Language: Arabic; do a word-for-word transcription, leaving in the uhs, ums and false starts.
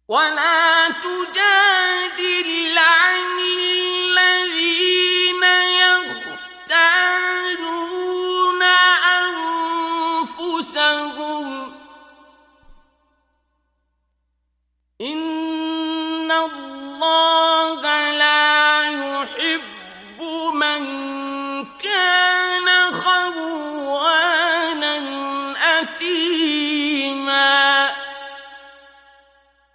ولا تجادل عن الذين يختانون أنفسهم إن الله